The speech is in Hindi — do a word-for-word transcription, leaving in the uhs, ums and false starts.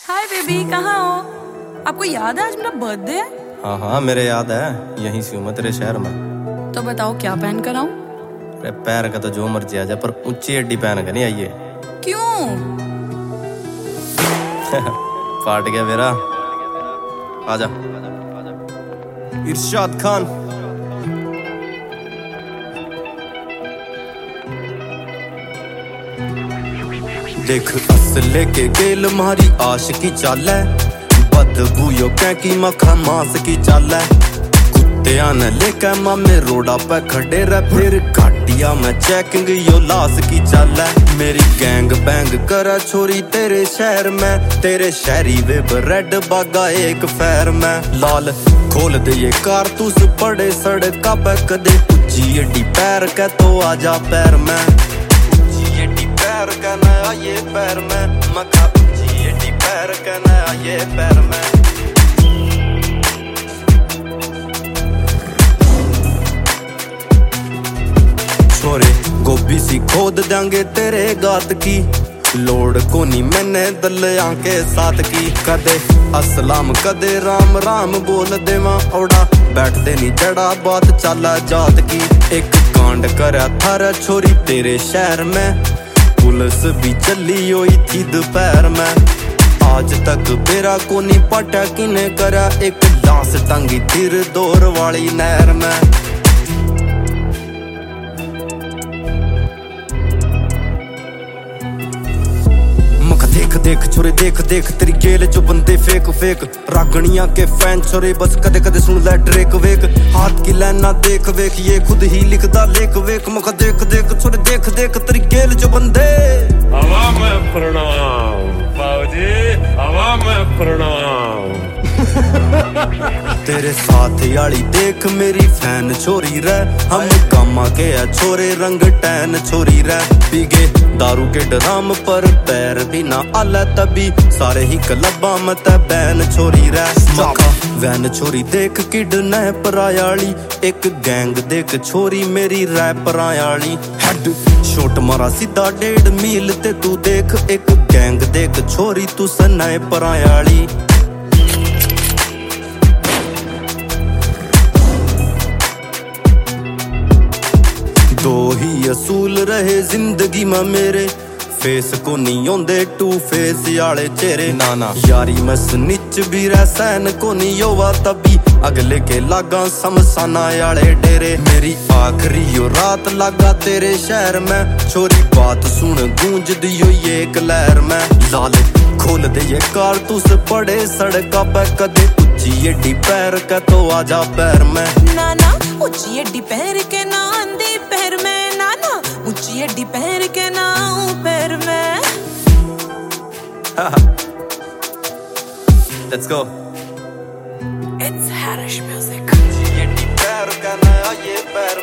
हाय बेबी, कहाँ हो? आपको याद है आज मेरा बर्थडे है? हाँ हाँ मेरे याद है, यहीं से हूँ मैं तेरे शहर में। तो बताओ क्या पहन कर आऊं? अरे पैर का तो जो मर्जी आ जाए, पर ऊंची अड्डी पहन कर नहीं आइए। क्यों? फाट गया मेरा। आजा। इरशाद खान। देख असले के गेल मारी आशिकी चाल है, बदबू यो कै की मखा मास की चाल है। कुत्तिया ने लेके मामे रोडा पे खड़े रह, फिर घाटिया में चेकिंग यो लाश की चाल है। मेरी गैंग बैंग करा छोरी तेरे शहर में, तेरे शहरी वेब रेड बागा एक फैर में। लाल खोल दे ये कारतूस पड़े सड़का पे, कदे उच्ची एडी पैर के तो आजा पैर में। उच्ची एडी पैर के ना आये पैर में, मखा उच्ची एडी पैर के ना आये पैर में। छोरे गोभी सी खोद देंगे तेरे गात की, लोड कोनी मैंने दलिया के साथ की। कदे अस्सलाम कदे राम राम बोल देवा औड़ा, बैठते नहीं जड़ा बात चाला जात की। एक कांड करा थारा छोरी तेरे शहर में, पुलिस भी चली हुई थी दोपहर में। आज तक बेरा कोनी पटा किने करा, एक लाश टंगी तीर दौर वाली नहर में। देख देख छोरे देख देख तेरी गेल जो बंदे फेक फेक, रागणिया के फैन छोरे बस कदे कदे सुन ले ड्रेक वेक। हाथ की लाइना देख वेख, ये खुद ही लिखदा लेख वेख। मखा देख देख छोरे देख देख तेरी गेल जो बंदे। हवा में प्रणाम बाबूजी, हवा में प्रणाम। तेरे साथ याली देख मेरी फैन छोरी रे, हम कामा के है छोरे रंग टैन छोरी रे। पीगे दारू के ड्राम पर पैर भी ना आला, तभी सारे ही क्लबा मत बैन छोरी रे। मखा वैन छोरी देख किड न परायाली, एक गैंग देख छोरी मेरी रैप रायाली। हेड शॉट मारा सीधा डेढ़ मील ते तू देख, एक गैंग देख छोरी तू सनाए परायाली। दो ही असूल रहे जिंदगी में मेरे, फेस को नहीं होंदे टू फेस याले चेहरे। नाना यारी में स्निच भी रह सैन को नहीं होवा, तभी अगले के लागा समसाना याले डेरे। मेरी आखिरी यो रात लागा तेरे शहर में, छोरी बात सुन गूंज दियो ये एक लहर में। लाल खोल दे ये कारतूस पड़े सड़का पे, कदे उच्ची एडी पैर का तो आजा पैर में। नाना उच्ची एडी पैर के ना आंधी पैर में, नाना उच्ची एडी पैर के ना पैर में। Let's go. It's Harish music. ये पैर का ना ये पैर